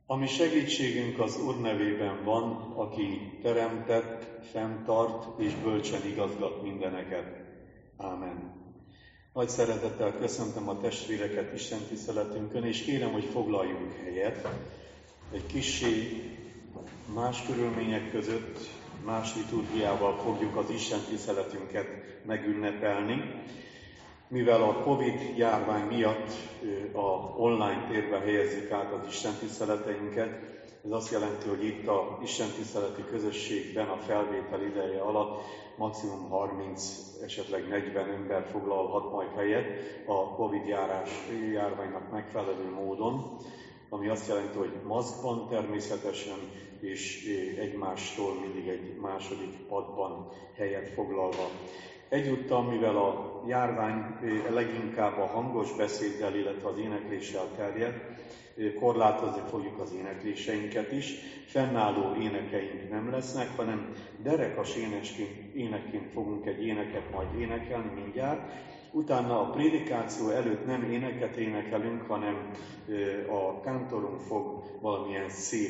Ami segítségünk az Úr nevében van, aki teremtett, fenntart és bölcsen igazgat mindeneket. Ámen. Nagy szeretettel köszöntöm a testvéreket Isten tiszteletünkön, és kérem, hogy foglaljunk helyet. Egy kissé más körülmények között, más liturgiával fogjuk az Isten tiszteletünket megünnepelni. Mivel a Covid járvány miatt a online térbe helyezzük át az istentiszteleteinket, ez azt jelenti, hogy itt a istentiszteleti közösségben a felvétel ideje alatt maximum 30, esetleg 40 ember foglalhat majd helyet a Covid járványnak megfelelő módon, ami azt jelenti, hogy maszkban természetesen, és egymástól mindig egy második padban helyet foglalva. Egyúttal, mivel a járvány leginkább a hangos beszéddel, illetve az énekléssel terjed, korlátozni fogjuk az énekléseinket is. Fennálló énekeink nem lesznek, hanem derekas énekként fogunk egy éneket majd énekelni mindjárt. Utána a prédikáció előtt nem éneket énekelünk, hanem a kántorunk fog valamilyen szép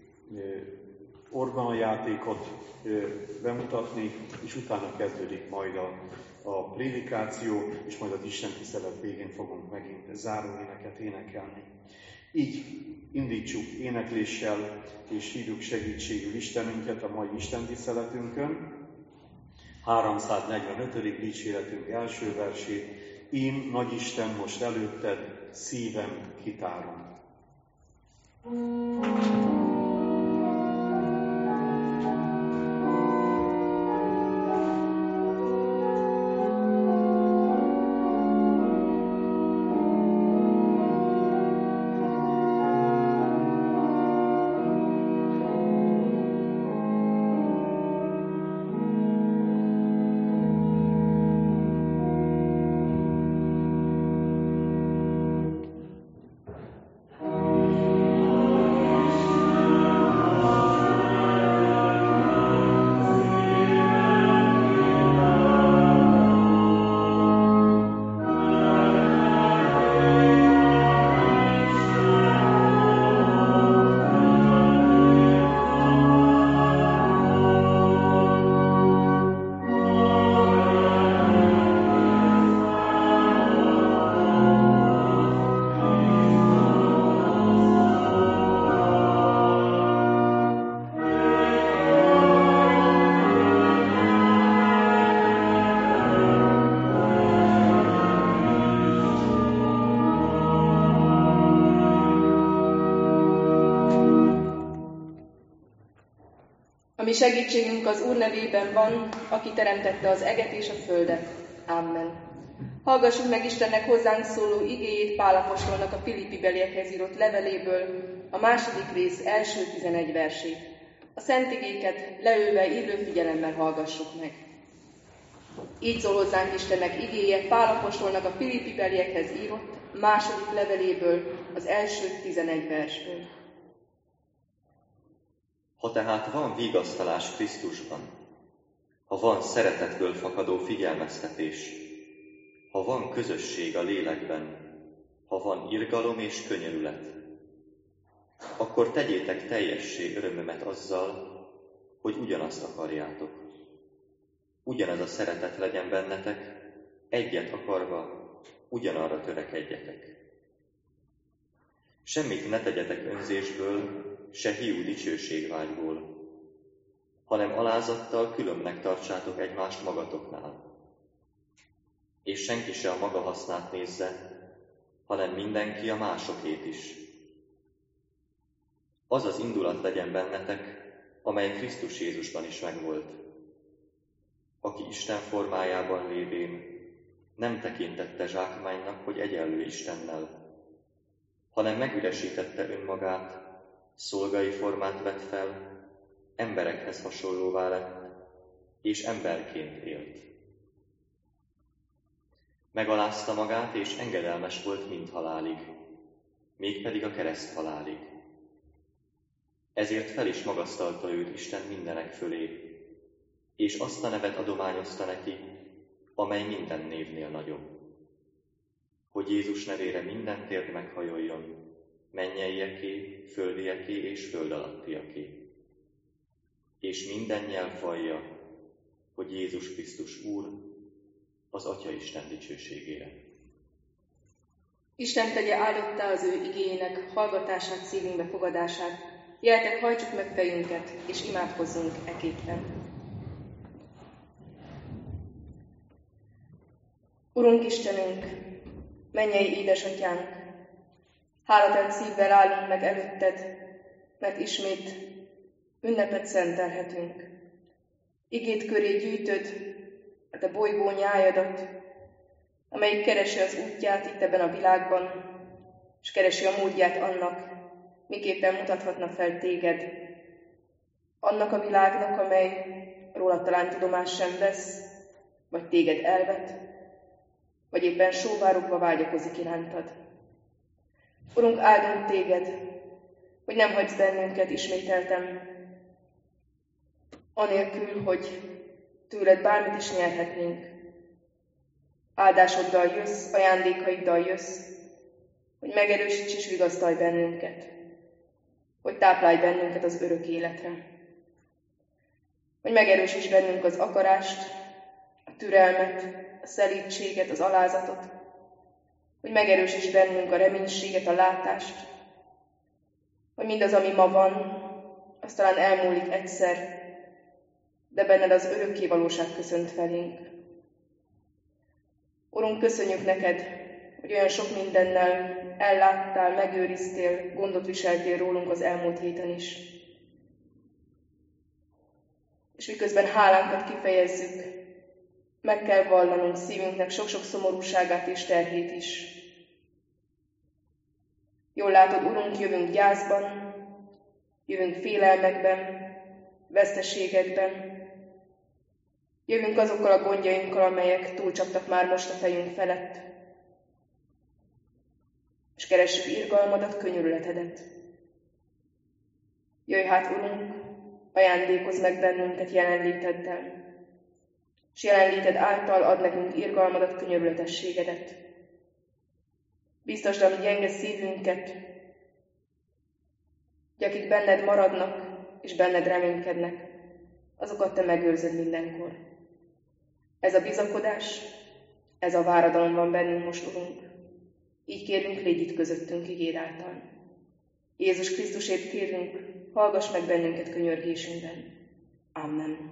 orgonjátékot bemutatni, és utána kezdődik majd a prédikáció, és majd az istentisztelet végén fogunk megint záró éneket énekelni. Így indítsuk énekléssel, és hívjuk segítségül Istenünket a mai istentiszteletünkön. 345. dicséretünk első versét: Én, nagy Isten, most előtted szívem kitárom. Mi segítségünk az Úr nevében van, aki teremtette az eget és a földet. Amen. Hallgassuk meg Istennek hozzánk szóló igéjét Pál apostolnak a Filippi-beliekhez írott leveléből, a második rész első 11 versét. A szent igéket leülve illő figyelemmel hallgassuk meg. Így szól hozzánk Istennek igéje Pál apostolnak a Filippi-beliekhez írott második leveléből, az első 11 versből. Ha tehát van vigasztalás Krisztusban, ha van szeretetből fakadó figyelmeztetés, ha van közösség a lélekben, ha van irgalom és könyörület, akkor tegyétek teljessé örömömet azzal, hogy ugyanazt akarjátok. Ugyanaz a szeretet legyen bennetek, egyet akarva, ugyanarra törekedjetek. Semmit ne tegyetek önzésből, se hiú dicsőségvágyból, hanem alázattal különbnek tartsátok egymást magatoknál. És senki se a maga hasznát nézze, hanem mindenki a másokét is. Az az indulat legyen bennetek, amely Krisztus Jézusban is megvolt, aki Isten formájában lévén nem tekintette zsákmánynak, hogy egyenlő Istennel, hanem megüresítette önmagát, szolgai formát vett fel, emberekhez hasonlóvá lett, és emberként élt. Megalázta magát, és engedelmes volt mindhalálig, mégpedig a kereszt halálig. Ezért fel is magasztalta őt Isten mindenek fölé, és azt a nevet adományozta neki, amely minden névnél nagyobb, hogy Jézus nevére minden térd meghajoljon, mennyeieké, földieké és föld alattiaké. És minden nyelv vallja, hogy Jézus Krisztus Úr, az Atya Isten dicsőségére. Isten tegye áldottá az ő igéjének hallgatását, szívünkbe fogadását. Jöjjetek, hajtsuk meg fejünket, és imádkozzunk eképpen. Urunk Istenünk, mennyei édesatyánk, hálatelt szívvel állunk meg előtted, mert ismét ünnepet szentelhetünk. Igét köré gyűjtöd a te bolygó nyájadat, amelyik keresi az útját itt ebben a világban, és keresi a módját annak, miképpen mutathatna fel téged. Annak a világnak, amely rólad talán tudomást sem vesz, vagy téged elvet, vagy éppen sóvárogva vágyakozik irántad. Urunk, áldunk téged, hogy nem hagysz bennünket ismételtem, anélkül, hogy tőled bármit is nyerhetnénk. Áldásoddal jössz, ajándékaiddal jössz, hogy megerősíts és vigasztalj bennünket, hogy táplálj bennünket az örök életre, hogy megerősíts bennünk az akarást, a türelmet, a szelídséget, az alázatot, hogy megerősíts bennünk a reménységet, a látást, hogy mindaz, ami ma van, az talán elmúlik egyszer, de benned az örökké valóság köszönt felénk. Urunk, köszönjük neked, hogy olyan sok mindennel elláttál, megőriztél, gondot viseltél rólunk az elmúlt héten is. És miközben hálánkat kifejezzük, meg kell vallanunk szívünknek sok-sok szomorúságát és terhét is. Jól látod, Urunk, jövünk gyászban, jövünk félelmekben, veszteségekben, jövünk azokkal a gondjainkkal, amelyek túlcsaptak már most a fejünk felett, és keressük irgalmadat, könyörületedet. Jöjj hát, Urunk, ajándékozz meg bennünket jelenléteddel, és jelenléted által ad nekünk irgalmadat, könyörületességedet. Biztosd a mi gyenge szívünket, hogy akik benned maradnak, és benned reménykednek, azokat te megőrzöd mindenkor. Ez a bizakodás, ez a váradalom van bennünk most, Urunk. Így kérünk, légy itt közöttünk igéd által. Jézus Krisztusért kérünk, hallgass meg bennünket könyörgésünkben. Amen.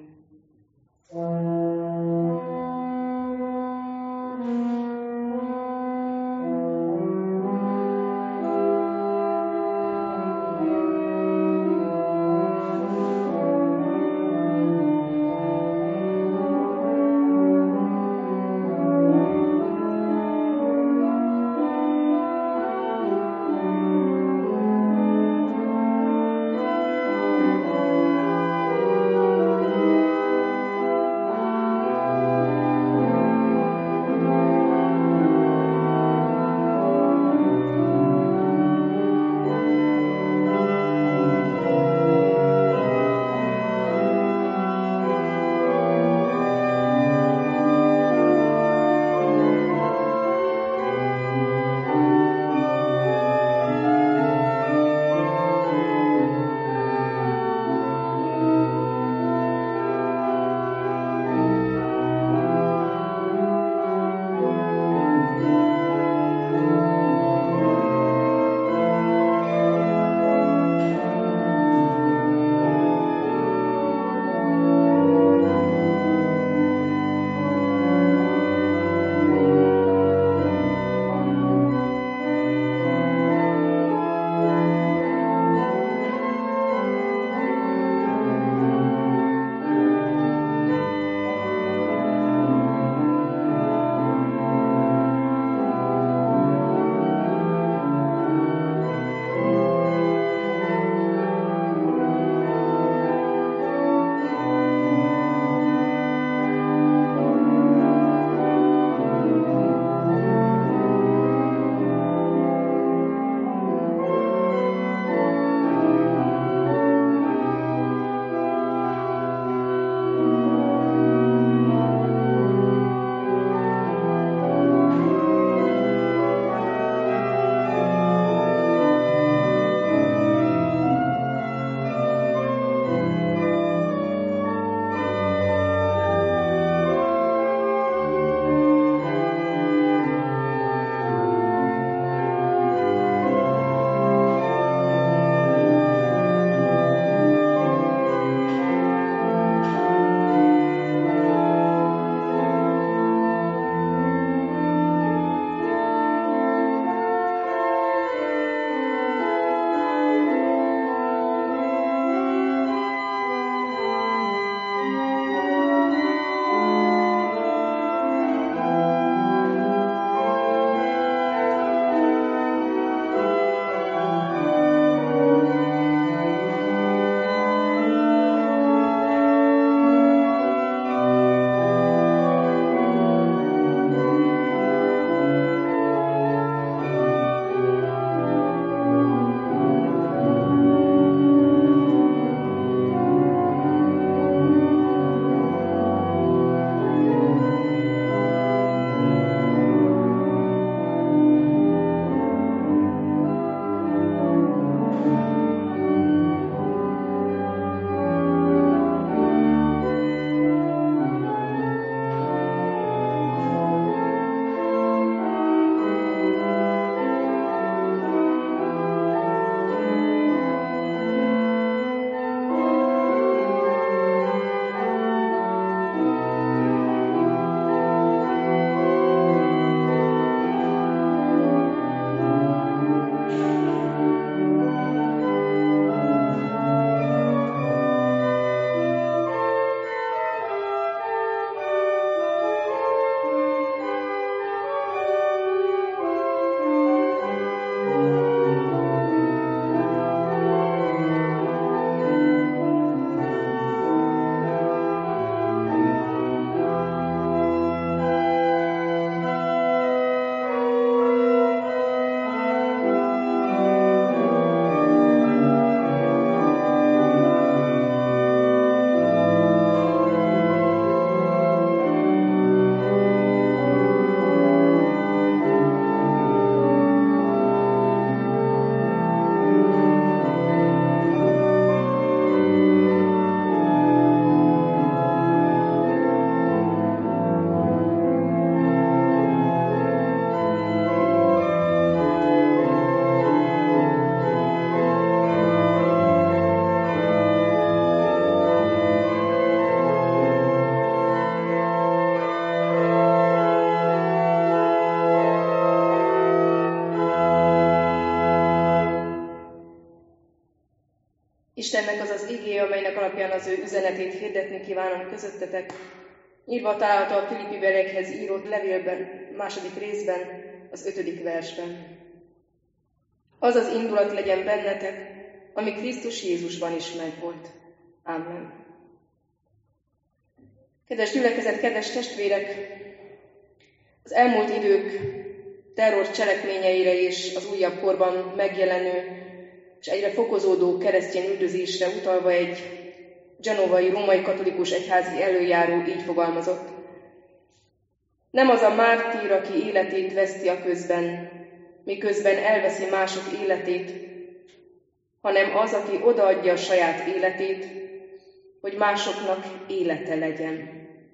Istennek az az igéje, amelynek alapján az ő üzenetét hirdetni kívánom közöttetek, írva található a Filippi-beliekhez írott levélben, 2. részben, az 5. versben. Az az indulat legyen bennetek, ami Krisztus Jézusban is megvolt. Amen. Kedves gyülekezet, kedves testvérek! Az elmúlt idők terror cselekményeire és az újabb korban megjelenő és egyre fokozódó keresztény üldözésre utalva egy genovai római katolikus egyházi előjáró így fogalmazott. Nem az a mártír, aki életét veszti a közben, miközben elveszi mások életét, hanem az, aki odaadja a saját életét, hogy másoknak élete legyen.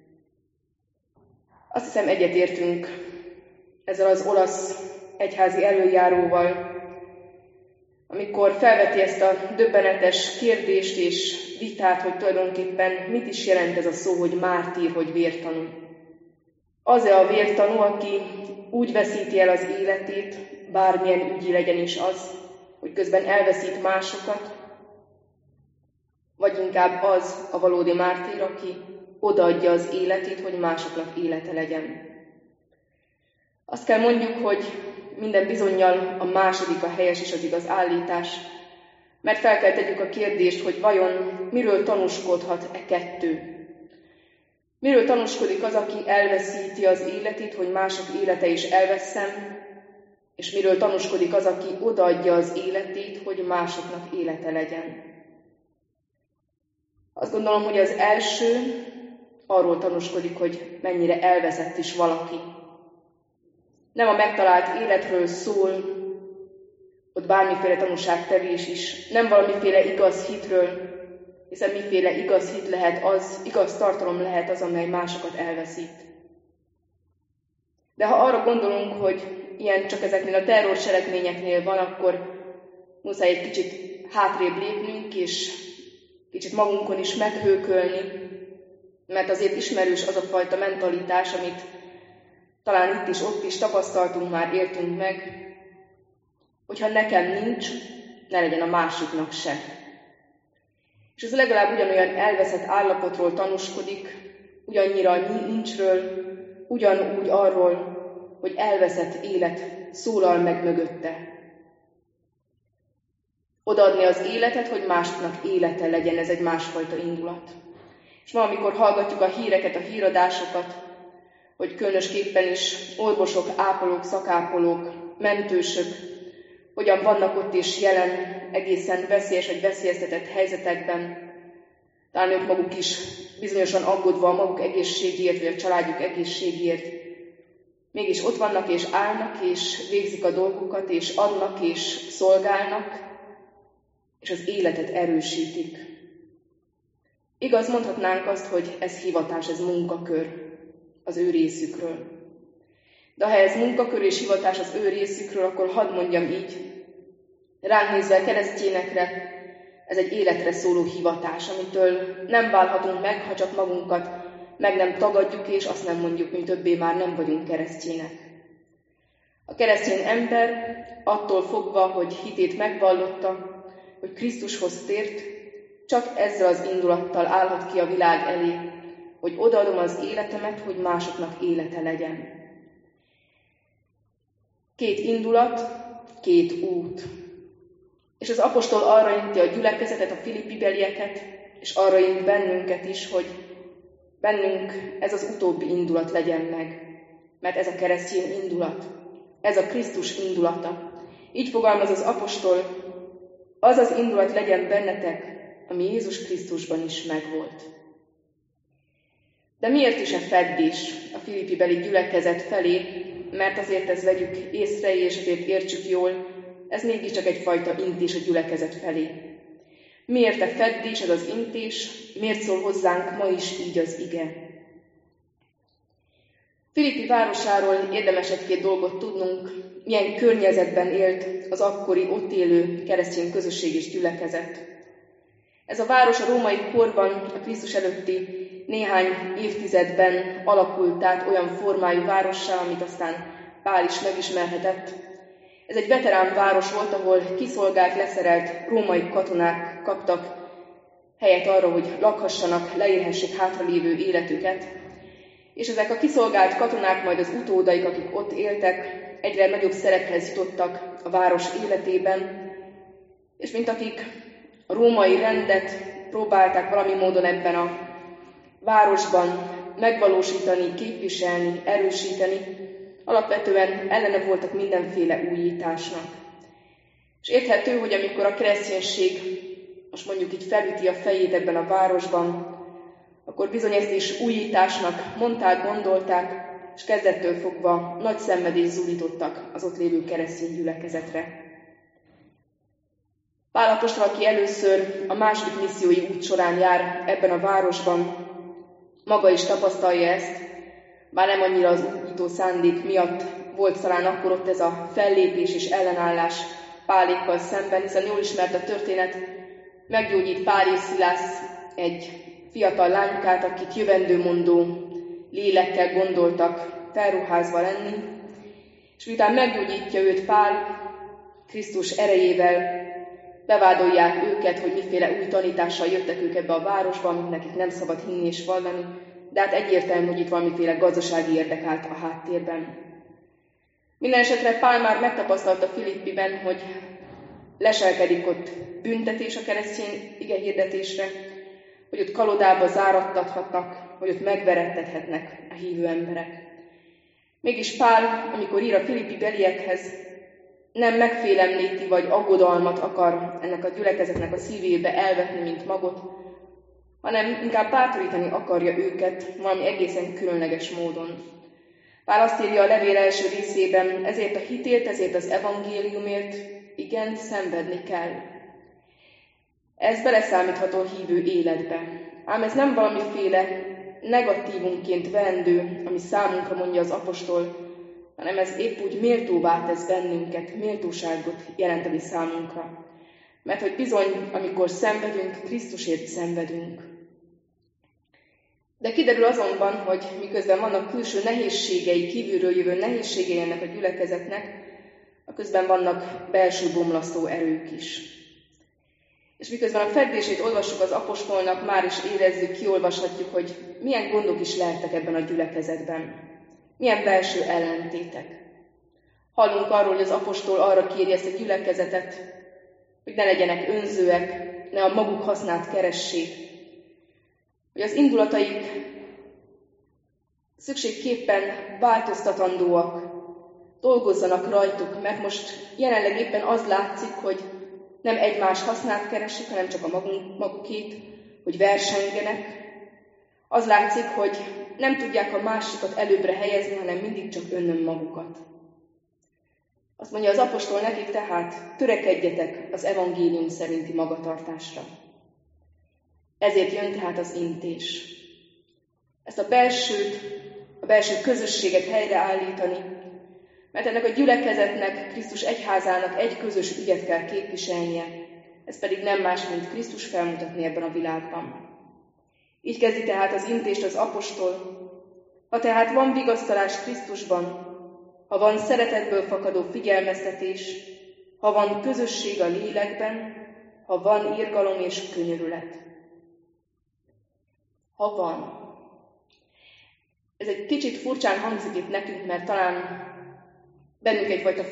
Azt hiszem, egyetértünk ezzel az olasz egyházi előjáróval, amikor felveti ezt a döbbenetes kérdést és vitát, hogy tulajdonképpen mit is jelent ez a szó, hogy mártír, hogy vértanú. Az-e a vértanú, aki úgy veszíti el az életét, bármilyen ügyi legyen is az, hogy közben elveszít másokat, vagy inkább az a valódi mártír, aki odaadja az életét, hogy másoknak élete legyen. Azt kell mondjuk, hogy minden bizonnyal a második a helyes és az igaz állítás, mert fel kell tegyük a kérdést, hogy vajon miről tanúskodhat e kettő. Miről tanúskodik az, aki elveszíti az életét, hogy mások élete is elveszem, és miről tanúskodik az, aki odaadja az életét, hogy másoknak élete legyen. Azt gondolom, hogy az első arról tanúskodik, hogy mennyire elveszett is valaki. Nem a megtalált életről szól, ott bármiféle tanúságtevés is, nem valamiféle igaz hitről, hiszen miféle igaz hit lehet az, igaz tartalom lehet az, amely másokat elveszít. De ha arra gondolunk, hogy ilyen csak ezeknél a terrorcselekményeknél van, akkor muszáj egy kicsit hátrébb lépnünk, és kicsit magunkon is meghőkölni, mert azért ismerős az a fajta mentalitás, amit talán itt is, ott is tapasztaltunk már, éltünk meg, hogyha nekem nincs, ne legyen a másiknak se. És ez legalább ugyanolyan elveszett állapotról tanúskodik, ugyannyira nincsről, ugyanúgy arról, hogy elveszett élet szólal meg mögötte. Odaadni az életet, hogy másoknak élete legyen, ez egy másfajta indulat. És ma, amikor hallgatjuk a híreket, a híradásokat, hogy különösképpen is orvosok, ápolók, szakápolók, mentősök, hogyan vannak ott is jelen egészen veszélyes vagy veszélyeztetett helyzetekben, talán ők maguk is bizonyosan aggódva a maguk egészségért, vagy a családjuk egészségért, mégis ott vannak és állnak, és végzik a dolgukat, és adnak, és szolgálnak, és az életet erősítik. Igaz, mondhatnánk azt, hogy ez hivatás, ez munkakör az ő részükről. De ha ez munkakör és hivatás az ő részükről, akkor hadd mondjam így, ránk nézve keresztényekre, ez egy életre szóló hivatás, amitől nem válhatunk meg, ha csak magunkat meg nem tagadjuk, és azt nem mondjuk, hogy többé már nem vagyunk keresztények. A keresztény ember attól fogva, hogy hitét megvallotta, hogy Krisztushoz tért, csak ezzel az indulattal állhat ki a világ elé, hogy odaadom az életemet, hogy másoknak élete legyen. 2 indulat, 2 út. És az apostol arra inti a gyülekezetet, a Filippi-belieket, és arra int bennünket is, hogy bennünk ez az utóbbi indulat legyen meg. Mert ez a keresztény indulat, ez a Krisztus indulata. Így fogalmaz az apostol, az az indulat legyen bennetek, ami Jézus Krisztusban is megvolt. De miért is a feddés a Filippi-beli gyülekezet felé? Mert azért ezt vegyük észre, és azért értsük jól, ez mégiscsak egyfajta intés a gyülekezet felé. Miért a feddés, ez az intés? Miért szól hozzánk ma is így az ige? Filippi városáról érdemes 1-2 dolgot tudnunk, milyen környezetben élt az akkori ott élő keresztény közösség és gyülekezet. Ez a város a római korban, a Krisztus előtti néhány évtizedben alakult át olyan formájú várossá, amit aztán Pál is megismerhetett. Ez egy veterán város volt, ahol kiszolgált, leszerelt római katonák kaptak helyet arra, hogy lakhassanak, leélhessék hátralévő életüket, és ezek a kiszolgált katonák, majd az utódaik, akik ott éltek, egyre nagyobb szerephez jutottak a város életében, és mint akik a római rendet próbálták valami módon ebben a városban megvalósítani, képviselni, erősíteni, alapvetően ellene voltak mindenféle újításnak. És érthető, hogy amikor a kereszténység, most mondjuk így felüti a fejét ebben a városban, akkor bizony ezt is újításnak mondták, gondolták, és kezdettől fogva nagy szenvedést zúdítottak az ott lévő keresztény gyülekezetre. Pál apostol, aki először a második missziói út során jár ebben a városban, maga is tapasztalja ezt, bár nem annyira az újító szándék miatt volt talán akkor ott ez a fellépés és ellenállás Pálékkal szemben, hiszen jól ismert a történet, meggyógyít Pál és Szilász egy fiatal lánykát, akit jövendőmondó lélekkel gondoltak felruházva lenni, és miután meggyógyítja őt Pál, Krisztus erejével bevádolják őket, hogy miféle új tanítással jöttek ők ebbe a városba, amit nekik nem szabad hinni és vallani, de hát egyértelmű, hogy itt valamiféle gazdasági érdek állt a háttérben. Minden esetre Pál már megtapasztalta Filippiben, hogy leselkedik ott büntetés a keresztény igehirdetésre, hogy ott kalodába zárattathatnak, hogy ott megverettethetnek a hívő emberek. Mégis Pál, amikor ír a filippi beliekhez, nem megfélemlíti vagy aggodalmat akar ennek a gyülekezetnek a szívébe elvetni, mint magot, hanem inkább bátorítani akarja őket valami egészen különleges módon. Pál azt írja a levél első részében, ezért a hitért, ezért az evangéliumért, igen, szenvedni kell. Ez beleszámítható a hívő életbe. Ám ez nem valamiféle negatívumként vendő, ami számunkra mondja az apostol, hanem ez épp úgy méltóvá tesz bennünket, méltóságot jelenteni számunkra. Mert hogy bizony, amikor szenvedünk, Krisztusért szenvedünk. De kiderül azonban, hogy miközben vannak külső nehézségei, kívülről jövő nehézségei ennek a gyülekezetnek, aközben vannak belső bomlasztó erők is. És miközben a fedését olvassuk az apostolnak, már is érezzük, kiolvashatjuk, hogy milyen gondok is lehettek ebben a gyülekezetben. Milyen belső ellentétek. Hallunk arról, hogy az apostol arra kéri ezt a gyülekezetet, hogy ne legyenek önzőek, ne a maguk hasznát keressék, hogy az indulataik szükségképpen változtatandóak, dolgozzanak rajtuk, mert most jelenleg éppen az látszik, hogy nem egymás hasznát keresik, hanem csak a magukét, hogy versengenek. Az látszik, hogy nem tudják a másikat előbbre helyezni, hanem mindig csak önmagukat. Azt mondja az apostol nekik tehát, törekedjetek az evangélium szerinti magatartásra. Ezért jön tehát az intés. Ezt a belső közösséget helyreállítani, mert ennek a gyülekezetnek, Krisztus egyházának egy közös ügyet kell képviselnie, ez pedig nem más, mint Krisztus felmutatni ebben a világban. Így kezdi tehát az intést az apostol. Ha tehát van vigasztalás Krisztusban, ha van szeretetből fakadó figyelmeztetés, ha van közösség a lélekben, ha van irgalom és könyörület. Ha van. Ez egy kicsit furcsán hangzik itt nekünk, mert talán bennünk egyfajta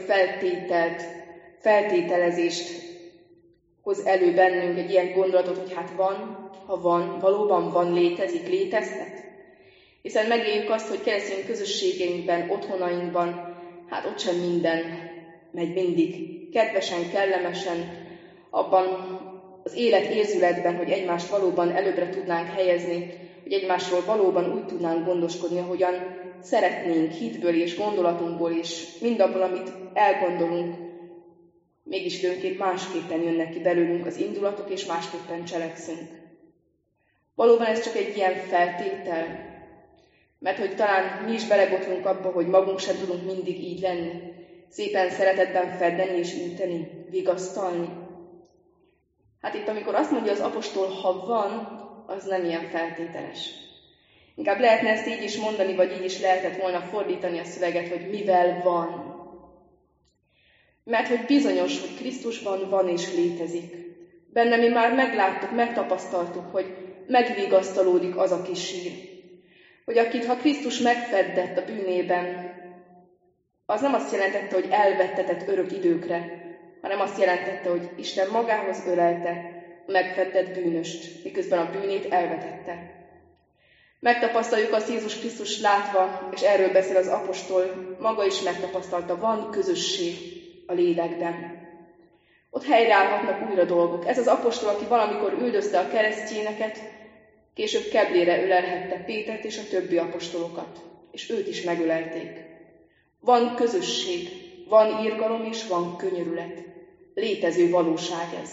feltételezést hoz elő bennünk, egy ilyen gondolatot, hogy hát van, ha van, valóban van, létezik, létezhet. Hiszen megéljük azt, hogy keresztény közösségeinkben, otthonainkban, hát ott sem minden megy mindig kedvesen, kellemesen, abban az életérzületben, hogy egymást valóban előbbre tudnánk helyezni, hogy egymásról valóban úgy tudnánk gondoskodni, ahogyan szeretnénk hitből és gondolatunkból, és mindabból, amit elgondolunk, mégis időnként másképpen jönnek ki belőlünk az indulatok, és másképpen cselekszünk. Valóban ez csak egy ilyen feltétel, mert hogy talán mi is belebotlunk abba, hogy magunk sem tudunk mindig így lenni, szépen szeretetben feddeni és üteni, vigasztalni. Hát itt, amikor azt mondja az apostol, ha van, az nem ilyen feltételes. Inkább lehetne ezt így is mondani, vagy így is lehetett volna fordítani a szöveget, hogy mivel van. Mert hogy bizonyos, hogy Krisztusban van és létezik. Benne mi már megláttuk, megtapasztaltuk, hogy megvigasztalódik az, aki sír. Hogy akit, ha Krisztus megfeddett a bűnében, az nem azt jelentette, hogy elvettetett örök időkre, hanem azt jelentette, hogy Isten magához ölelte a megfeddett bűnöst, miközben a bűnét elvetette. Megtapasztaljuk azt Jézus Krisztus látva, és erről beszél az apostol, maga is megtapasztalta, van közösség a lélekben. Ott helyreállhatnak újra dolgok. Ez az apostol, aki valamikor üldözte a keresztényeket, később keblére ölelhette Pétert és a többi apostolokat, és őt is megölelték. Van közösség, van irgalom és van könyörület. Létező valóság ez.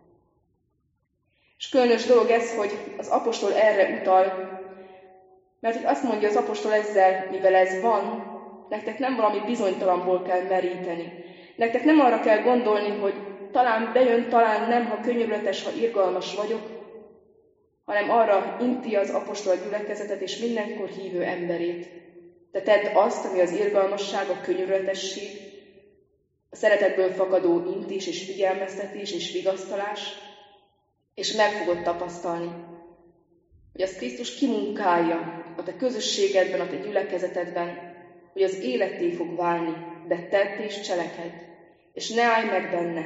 És különös dolog ez, hogy az apostol erre utal, mert hogy azt mondja az apostol ezzel, mivel ez van, nektek nem valami bizonytalanból kell meríteni. Nektek nem arra kell gondolni, hogy talán bejön, talán nem, ha könyörületes, ha irgalmas vagyok, hanem arra inti az apostol a gyülekezetet és mindenkor hívő emberét. Te tedd azt, ami az irgalmasság, a könyörületesség, a szeretetből fakadó intés és figyelmeztetés és vigasztalás, és meg fogod tapasztalni, hogy az Krisztus kimunkálja a te közösségedben, a te gyülekezetedben, hogy az életté fog válni, de tedd és cselekedj, és ne állj meg benne.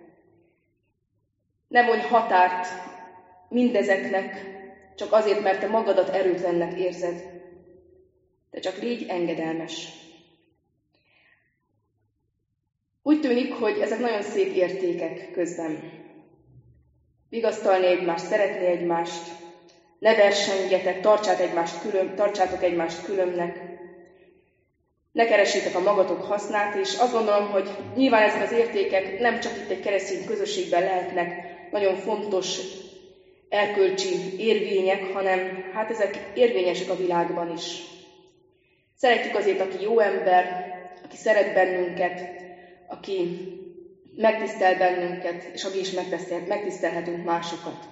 Ne vonj határt mindezeknek, csak azért, mert te magadat erőtlennek érzed. De csak légy engedelmes. Úgy tűnik, hogy ezek nagyon szép értékek közben. Vigasztalni egymást, szeretni egymást, ne versengjetek, tartsátok egymást különnek, ne keressétek a magatok hasznát, és azt gondolom, hogy nyilván ezek az értékek nem csak itt egy keresztény közösségben lehetnek nagyon fontos erkölcsi érvények, hanem hát ezek érvényesek a világban is. Szeretjük azért, aki jó ember, aki szeret bennünket, aki megtisztel bennünket, és mi is megtisztelhetünk másokat.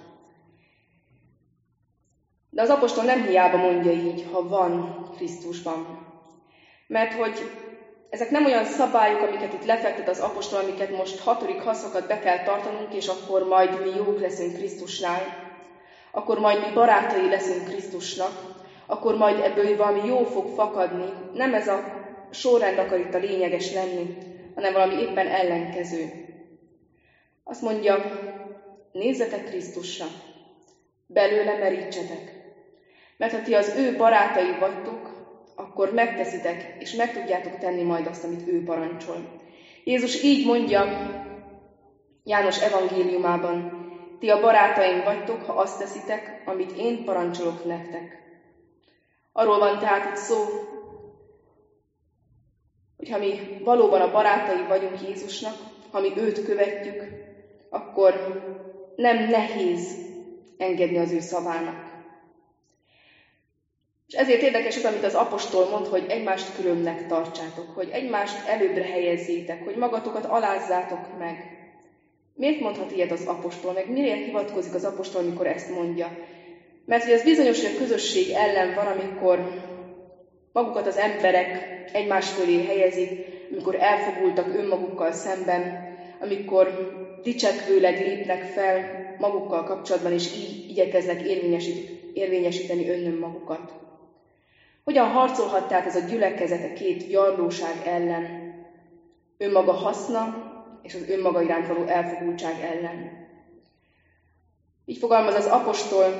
De az apostol nem hiába mondja így, ha van Krisztusban. Mert hogy ezek nem olyan szabályok, amiket itt lefektet az apostol, amiket most 6. hasznokat be kell tartanunk, és akkor majd mi jók leszünk Krisztusnál, akkor majd mi barátai leszünk Krisztusnak, akkor majd ebből valami jó fog fakadni. Nem ez a sorrend akar itt a lényeges lenni, hanem valami éppen ellenkező. Azt mondja, nézzetek Krisztusra, belőle merítsetek, mert ha ti az ő barátai vagytok, akkor megteszitek, és meg tudjátok tenni majd azt, amit ő parancsol. Jézus így mondja János evangéliumában, ti a barátaim vagytok, ha azt teszitek, amit én parancsolok nektek. Arról van tehát itt szó, hogy ha mi valóban a barátai vagyunk Jézusnak, ha mi őt követjük, akkor nem nehéz engedni az ő szavának. És ezért érdekes az, amit az apostol mond, hogy egymást különnek tartsátok, hogy egymást előbbre helyezzétek, hogy magatokat alázzátok meg. Miért mondhat ilyet az apostol, meg miért hivatkozik az apostol, amikor ezt mondja? Mert hogy ez bizonyos, hogy a közösség ellen van, amikor magukat az emberek egymás fölé helyezik, amikor elfogultak önmagukkal szemben, amikor dicsekvőleg lépnek fel magukkal kapcsolatban, és így igyekeznek érvényesíteni önmagukat. Hogyan harcolhat tehát ez a gyülekezet a két gyarlóság ellen, önmaga haszna és az önmaga iránt való elfogultság ellen? Így fogalmaz az apostol,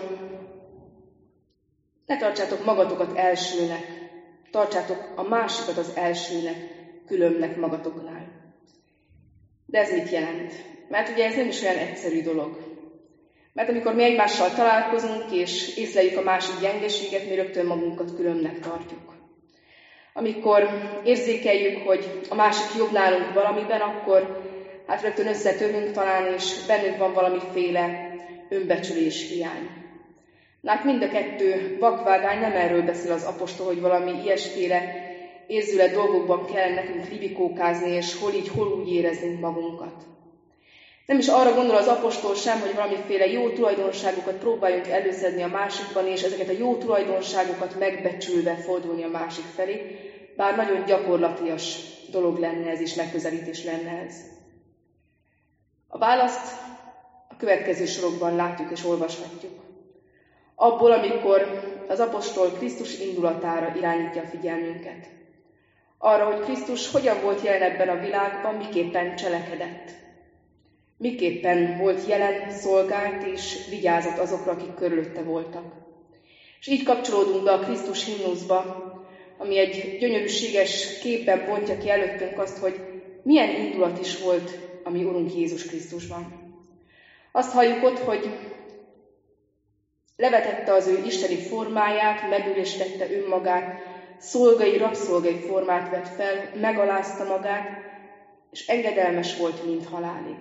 ne tartsátok magatokat elsőnek, tartsátok a másikat az elsőnek, különbnek magatoknál. De ez mit jelent? Mert ugye ez nem is olyan egyszerű dolog. Mert amikor mi egymással találkozunk, és észleljük a másik gyengeséget, mi rögtön magunkat különbnek tartjuk. Amikor érzékeljük, hogy a másik jobb nálunk valamiben, akkor hát rögtön összetörünk talán, és bennünk van valamiféle önbecsülés hiány. Hát mind a kettő vakvágány, nem erről beszél az apostol, hogy valami ilyesféle érzület dolgokban kell nekünk libikókázni, és hol így, hol úgy éreznünk magunkat. Nem is arra gondol az apostol sem, hogy valamiféle jó tulajdonságokat próbáljunk előszedni a másikban, és ezeket a jó tulajdonságokat megbecsülve fordulni a másik felé, bár nagyon gyakorlatias dolog lenne ez, és megközelítés lenne ez. A választ a következő sorokban látjuk és olvashatjuk. Abból, amikor az apostol Krisztus indulatára irányítja a figyelmünket. Arra, hogy Krisztus hogyan volt jelen ebben a világban, miképpen cselekedett. Miképpen volt jelen, szolgált és vigyázott azokra, akik körülötte voltak. És így kapcsolódunk be a Krisztus himnuszba, ami egy gyönyörűséges képben bontja ki előttünk azt, hogy milyen indulat is volt a mi Urunk Jézus Krisztusban. Azt halljuk ott, hogy levetette az ő isteni formáját, megürestette önmagát, rabszolgai formát vett fel, megalázta magát, és engedelmes volt, mint halálig.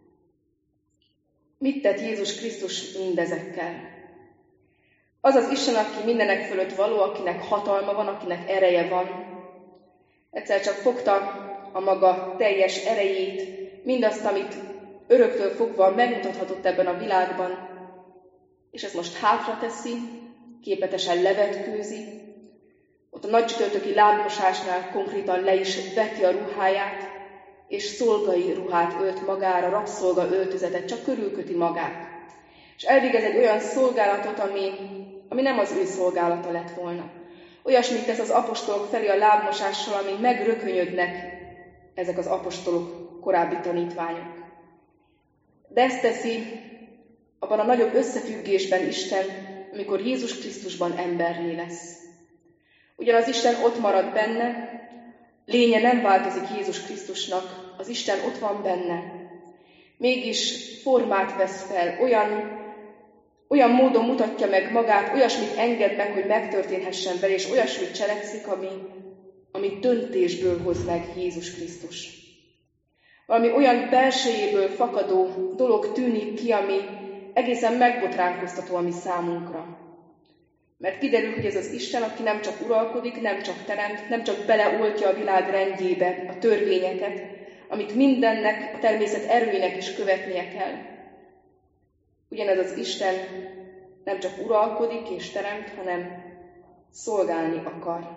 Mit tett Jézus Krisztus mindezekkel? Az az Isten, aki mindenek fölött való, akinek hatalma van, akinek ereje van, egyszer csak fogta a maga teljes erejét, mindazt, amit öröktől fogva megmutathatott ebben a világban, és ezt most hátra teszi, képletesen levetkőzi, ott a nagycsütörtöki lábmosásnál konkrétan le is veti a ruháját, és szolgai ruhát ölt magára, rabszolga öltözetet, csak körülköti magát. És elvégez egy olyan szolgálatot, ami nem az ő szolgálata lett volna. Olyasmit tesz az apostolok felé a lábmosással, ami megrökönyödnek ezek az apostolok korábbi tanítványok. De ezt teszi abban a nagyobb összefüggésben Isten, amikor Jézus Krisztusban emberré lesz. Ugyanaz Isten ott marad benne, lénye nem változik Jézus Krisztusnak, az Isten ott van benne. Mégis formát vesz fel, olyan módon mutatja meg magát, olyasmit enged meg, hogy megtörténhessen vele, és olyasmit cselekszik, ami döntésből hoz meg Jézus Krisztus. Valami olyan belsejéből fakadó dolog tűnik ki, ami egészen megbotránkoztató a mi számunkra. Mert kiderül, hogy ez az Isten, aki nem csak uralkodik, nem csak teremt, nem csak beleoltja a világ rendjébe a törvényeket, amit mindennek, a természet erőinek is követnie kell. Ugyanez az Isten nem csak uralkodik és teremt, hanem szolgálni akar.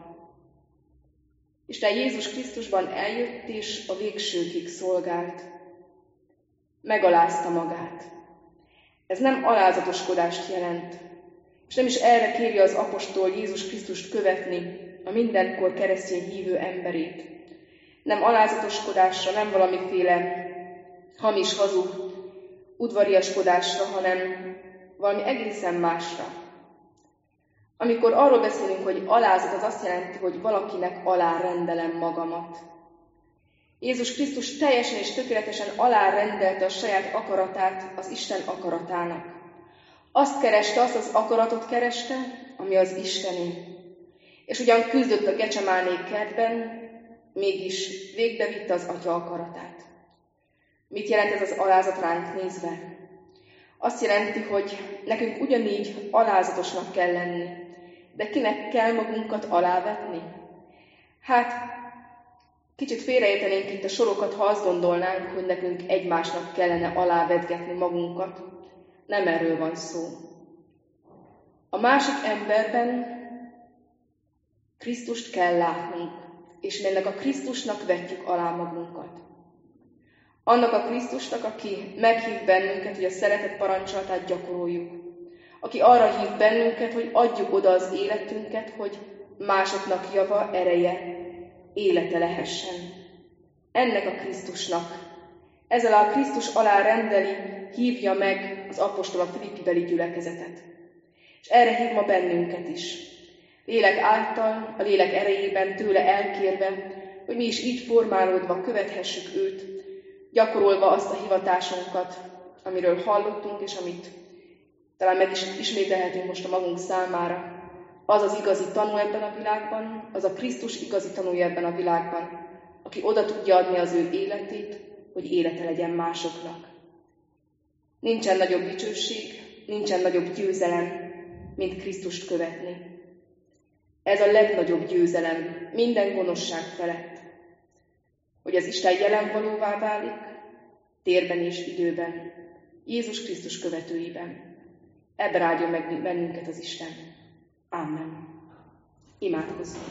Isten Jézus Krisztusban eljött és a végsőkig szolgált. Megalázta magát. Ez nem alázatoskodást jelent, és nem is erre kéri az apostol Jézus Krisztust követni, a mindenkor keresztény hívő emberét. Nem alázatoskodásra, nem valamiféle hamis, hazug udvariaskodásra, hanem valami egészen másra. Amikor arról beszélünk, hogy alázat, az azt jelenti, hogy valakinek alárendelem magamat. Jézus Krisztus teljesen és tökéletesen alárendelte a saját akaratát az Isten akaratának. Azt kereste, azt az akaratot kereste, ami az Istené. És ugyan küzdött a Gecsemáné kertben, mégis végbevitte az Atya akaratát. Mit jelent ez az alázat ránk nézve? Azt jelenti, hogy nekünk ugyanígy alázatosnak kell lenni. De kinek kell magunkat alávetni? Hát, kicsit félreértenénk itt a sorokat, ha azt gondolnánk, hogy nekünk egymásnak kellene alávetgetni magunkat. Nem erről van szó. A másik emberben Krisztust kell látnunk, és ennek a Krisztusnak vetjük alá magunkat. Annak a Krisztusnak, aki meghív bennünket, hogy a szeretet parancsolatát gyakoroljuk. Aki arra hív bennünket, hogy adjuk oda az életünket, hogy másoknak java, ereje, élete lehessen. Ennek a Krisztusnak, ezzel a Krisztus alá rendeli, hívja meg az apostol a Filippi-beli gyülekezetet. És erre hív ma bennünket is. Lélek által, a lélek erejében, tőle elkérve, hogy mi is így formálódva követhessük őt, gyakorolva azt a hivatásunkat, amiről hallottunk, és amit talán meg is ismételhetünk most a magunk számára. Az az igazi tanú ebben a világban, az a Krisztus igazi tanúja ebben a világban, aki oda tudja adni az ő életét, hogy élete legyen másoknak. Nincsen nagyobb dicsőség, nincsen nagyobb győzelem, mint Krisztust követni. Ez a legnagyobb győzelem minden gonoszság felett, hogy az Isten jelenvalóvá válik, térben és időben, Jézus Krisztus követőiben. Ebben áldjon meg bennünket az Isten. Amen. Imádkozzunk.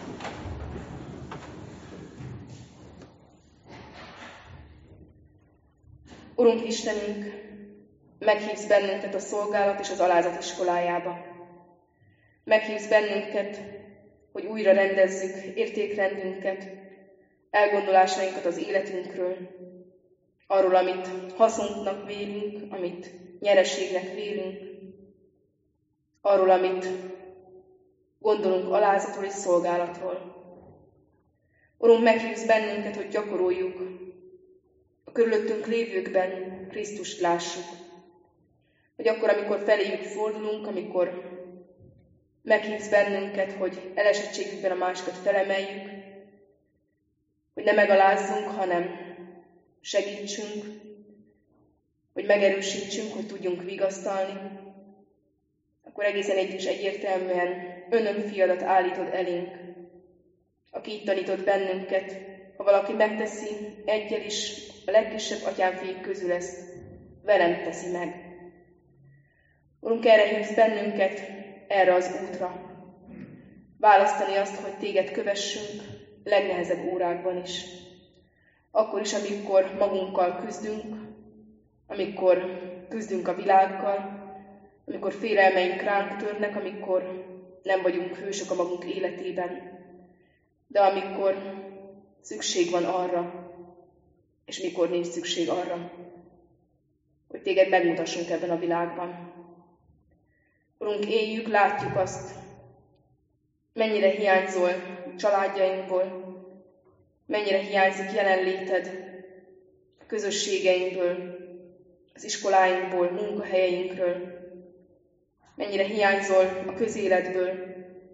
Urunk Istenünk, meghívsz bennünket a szolgálat és az alázat iskolájába. Meghívsz bennünket, hogy újra rendezzük értékrendünket, elgondolásainkat az életünkről, arról, amit haszunknak vélünk, amit nyereségnek vélünk, arról, amit gondolunk alázatról és szolgálatról. Urunk, meghívsz bennünket, hogy gyakoroljuk a körülöttünk lévőkben Krisztust lássuk. Hogy akkor, amikor feléjük fordulunk, amikor meghívsz bennünket, hogy elesettségükben a másikat felemeljük, hogy ne megalázzunk, hanem segítsünk, hogy megerősítsünk, hogy tudjunk vigasztalni, akkor egészen egyértelműen Önök fiadat állítod elénk, aki így tanított bennünket, ha valaki megteszi egyel is a legkisebb atyámfiék közül ezt, velem teszi meg. Urunk, erre hívsz bennünket, erre az útra. Választani azt, hogy Téged kövessünk legnehezebb órákban is. Akkor is, amikor magunkkal küzdünk, amikor küzdünk a világgal, amikor félelmeink ránk törnek, amikor nem vagyunk hősök a magunk életében, de amikor szükség van arra, és mikor nincs szükség arra, hogy Téged megmutassunk ebben a világban. Urunk, éljük, látjuk azt, mennyire hiányzol családjainkból, mennyire hiányzik jelenléted a közösségeinkből, az iskoláinkból, munkahelyeinkről, mennyire hiányzol a közéletből,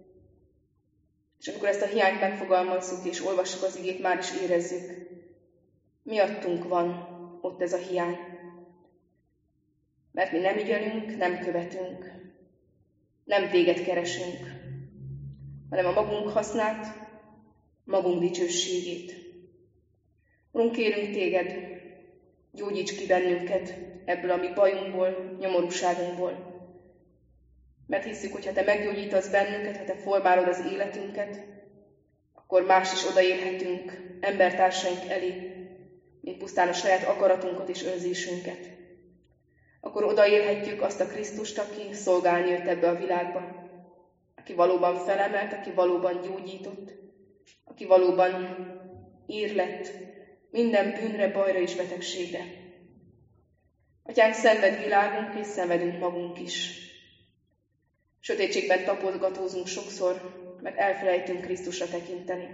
és amikor ezt a hiányt megfogalmazzuk és olvassuk az igét, már is érezzük, miattunk van ott ez a hiány. Mert mi nem ügyelünk, nem követünk, nem Téged keresünk, hanem a magunk hasznát, magunk dicsőségét. Urunk, kérünk Téged, gyógyíts ki bennünket ebből a mi bajunkból, nyomorúságunkból. Mert hiszük, hogy ha Te meggyógyítasz bennünket, ha Te formálod az életünket, akkor más is odaérhetünk embertársaink elé, mint pusztán a saját akaratunkat és önzésünket. Akkor odaérhetjük azt a Krisztust, aki szolgálni jött ebbe a világba, aki valóban felemelt, aki valóban gyógyított, aki valóban ír lett minden bűnre, bajra és betegségre. Atyánk, szenved világunk, és szenvedünk magunk is. Sötétségben tapodgatózunk sokszor, mert elfelejtünk Krisztusra tekinteni.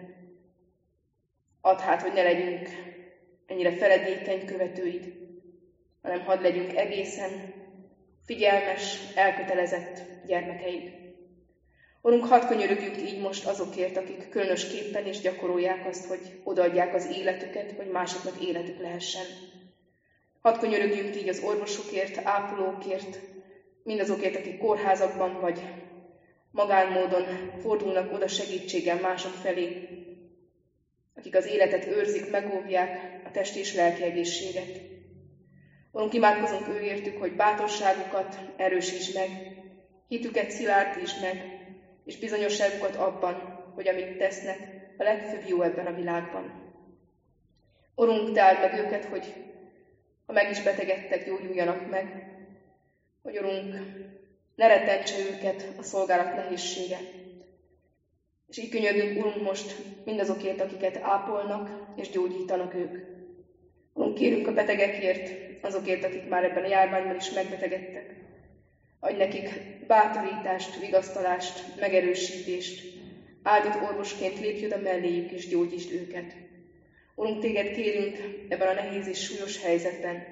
Add hát, hogy ne legyünk ennyire feledékeny követőid, hanem hadd legyünk egészen figyelmes, elkötelezett gyermekeid. Urunk, hadd könyörögjünk így most azokért, akik különösképpen is gyakorolják azt, hogy odaadják az életüket, hogy másoknak életük lehessen. Hadd könyörögjünk így az orvosokért, ápolókért, mindazokért, akik kórházakban vagy magánmódon fordulnak oda segítséggel mások felé, akik az életet őrzik, megóvják a testi és lelki egészséget. Urunk, imádkozunk őértük, hogy bátorságukat erősíts meg, hitüket szilárdítsd meg, és bizonyosságukat abban, hogy amit tesznek, a legfőbb jó ebben a világban. Urunk, Te áld meg őket, hogy ha meg is betegedtek, gyógyuljanak meg, hogy Urunk, ne rettentse őket a szolgálat nehézsége. És így könyörgünk, Urunk, most mindazokért, akiket ápolnak és gyógyítanak ők. Urunk, kérünk a betegekért, azokért, akik már ebben a járványban is megbetegedtek. Adj nekik bátorítást, vigasztalást, megerősítést. Áldott orvosként lépj oda melléjük és gyógyítsd őket. Urunk, Téged kérünk ebben a nehéz és súlyos helyzetben.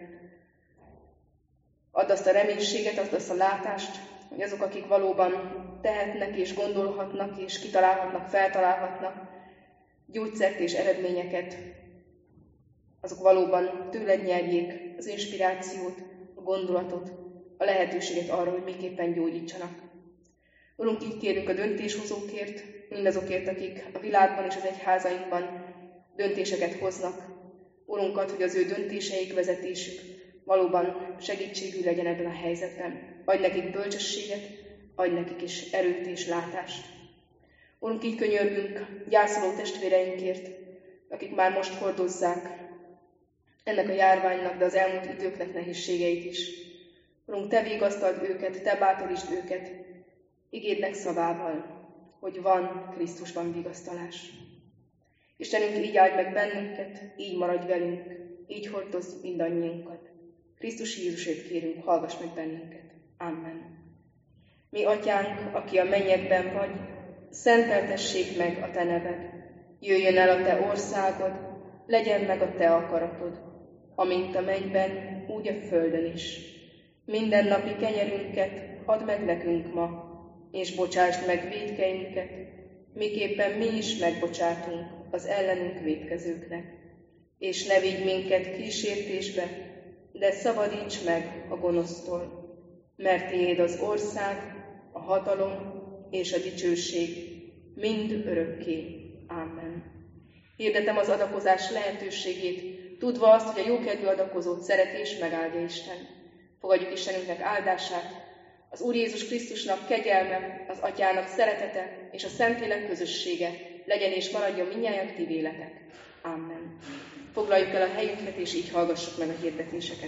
Add azt a reménységet, add azt a látást, hogy azok, akik valóban tehetnek és gondolhatnak és kitalálhatnak, feltalálhatnak gyógyszert és eredményeket, azok valóban tőled nyerjék az inspirációt, a gondolatot, a lehetőséget arra, hogy miképpen gyógyítsanak. Urunk, így kérünk a döntéshozókért, mindazokért, akik a világban és az egyházainkban döntéseket hoznak. Urunkat, hogy az ő döntéseik, vezetésük valóban segítségű legyen ebben a helyzetben. Adj nekik bölcsességet, adj nekik is erőt és látást. Urunk, így könyörgünk gyászoló testvéreinkért, akik már most hordozzák ennek a járványnak, de az elmúlt időknek nehézségeit is. Urunk, Te vigasztald őket, Te bátorítsd őket, igédnek szavával, hogy van Krisztusban vigasztalás. Istenünk, így áld meg bennünket, így maradj velünk, így hordozz mindannyiunkat. Krisztus Jézusért kérünk, hallgass meg bennünket. Amen. Mi atyánk, aki a mennyekben vagy, szenteltessék meg a Te neved. Jöjjön el a Te országod, legyen meg a Te akaratod, amint a mennyben, úgy a földön is. Mindennapi kenyerünket add meg nekünk ma, és bocsásd meg vétkeinket, miképpen mi is megbocsátunk az ellenünk vétkezőknek. És ne vigy minket kísértésbe, de szabadíts meg a gonosztól, mert Tiéd az ország, a hatalom és a dicsőség mind örökké. Amen. Hirdetem az adakozás lehetőségét, tudva azt, hogy a jókedvű adakozót szereti és megáldja Isten. Fogadjuk Istenünknek áldását, az Úr Jézus Krisztusnak kegyelme, az Atyának szeretete és a Szentlélek közössége legyen és maradjon mindnyájan ti véletek. Amen. Foglaljuk el a helyünket, és így hallgassuk meg a hirdetéseket.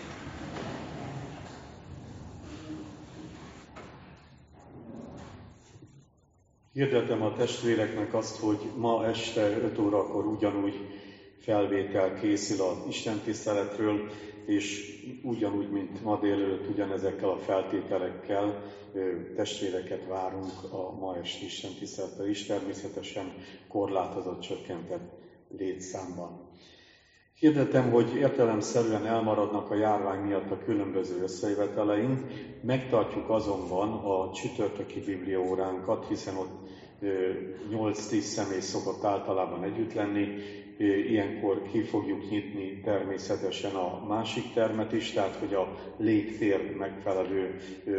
Hirdetem a testvéreknek azt, hogy ma este 5 órakor ugyanúgy felvétel készül az istentiszteletről, és ugyanúgy, mint ma délelőtt, ugyanezekkel a feltételekkel testvéreket várunk a ma esti istentiszteletre is, természetesen korlátozott, csökkentett létszámban. Hirdetem, hogy értelemszerűen elmaradnak a járvány miatt a különböző összejöveteleink, megtartjuk azonban a csütörtöki bibliaóránkat, hiszen ott 8-10 személy szokott általában együtt lenni. Ilyenkor ki fogjuk nyitni természetesen a másik termet is, tehát hogy a légtér megfelelő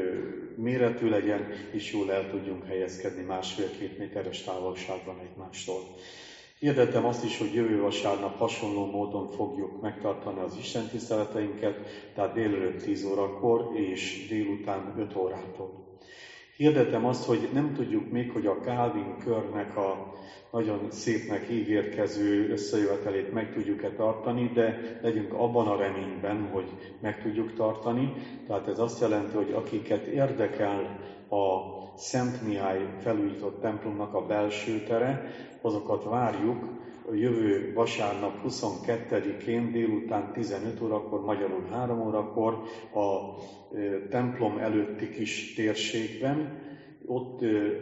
méretű legyen, és jól el tudjunk helyezkedni 1,5-2 méteres távolságban egymástól. Hirdetem azt is, hogy jövő vasárnap hasonló módon fogjuk megtartani az istentiszteleteinket, tehát délelőtt 10 órakor és délután 5 órától. Hirdetem azt, hogy nem tudjuk még, hogy a Calvin körnek a nagyon szépnek ígérkező összejövetelét meg tudjuk-e tartani, de legyünk abban a reményben, hogy meg tudjuk tartani. Tehát ez azt jelenti, hogy akiket érdekel a Szent Mihály felújított templomnak a belső tere, azokat várjuk jövő vasárnap 22-én délután 15 órakor, magyarul 3 órakor a templom előtti kis térségben. Ott,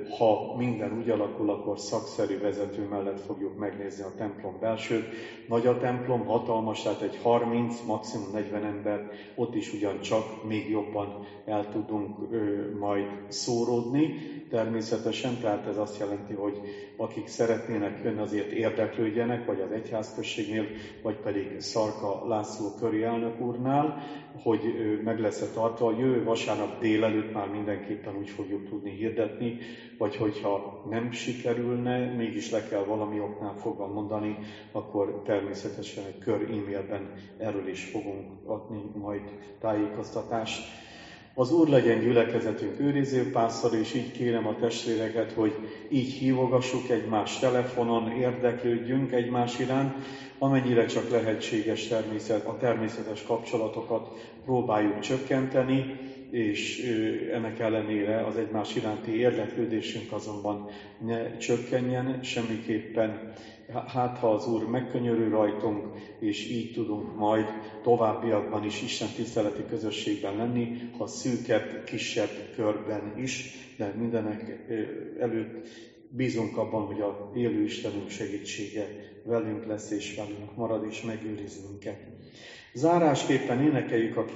ha minden úgy alakul, akkor szakszerű vezető mellett fogjuk megnézni a templom belsőt. Nagy a templom, hatalmas, tehát egy 30, maximum 40 ember, ott is ugyancsak még jobban el tudunk majd szóródni. Természetesen, tehát ez azt jelenti, hogy akik szeretnének jönni, azért érdeklődjenek, vagy az egyházközségnél, vagy pedig Szarka László köri elnök úrnál, hogy meg lesz-e tartva. A jövő vasárnap délelőtt már mindenképpen úgy fogjuk tudni hirdetni, vagy hogyha nem sikerülne, mégis le kell valami oknál fogva mondani, akkor természetesen egy kör e-mailben erről is fogunk adni majd tájékoztatást. Az Úr legyen gyülekezetünk őrizőpásztor, és így kérem a testvéreket, hogy így hívogassuk egymást telefonon, érdeklődjünk egymás iránt, amennyire csak lehetséges a természetes kapcsolatokat próbáljuk csökkenteni, és ennek ellenére az egymás iránti érdeklődésünk azonban ne csökkenjen semmiképpen. Hát, ha az Úr megkönyörül rajtunk, és így tudunk majd továbbiakban is Isten tiszteleti közösségben lenni, ha szűkebb, kisebb körben is, de mindenek előtt bízunk abban, hogy a élő Istenünk segítsége velünk lesz, és velünk marad, és megőriz minket. Zárásképpen énekeljük a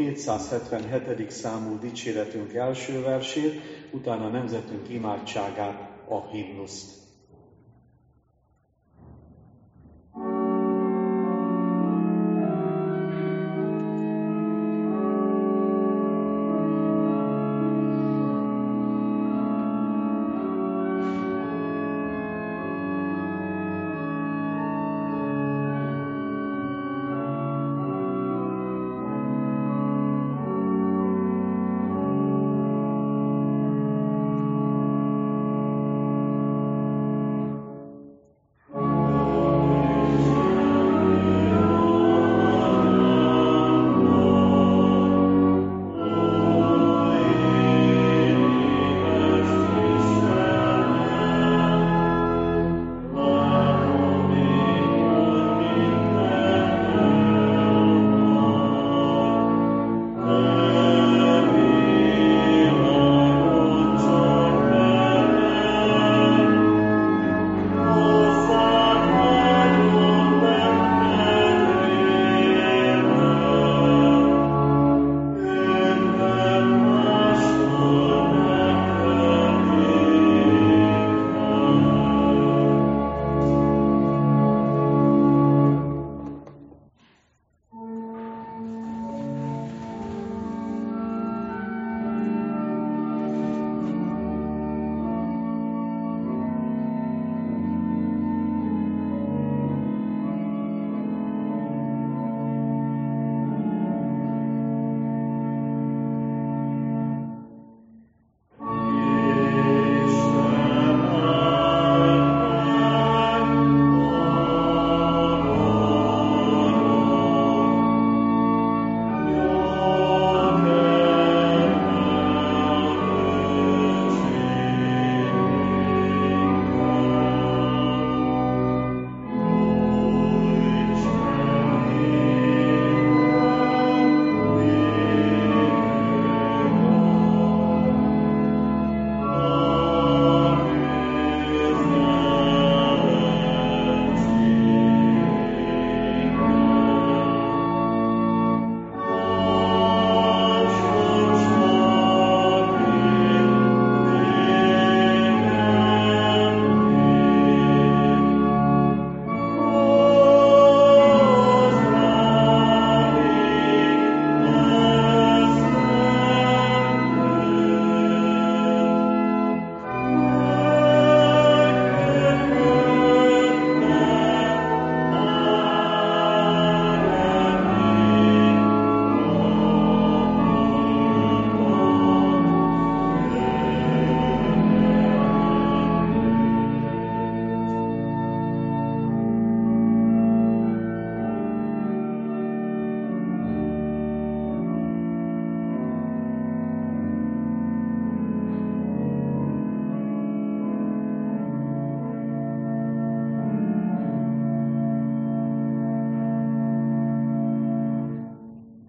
277. számú dicséretünk első versét, utána nemzetünk imádságát, a himnuszt.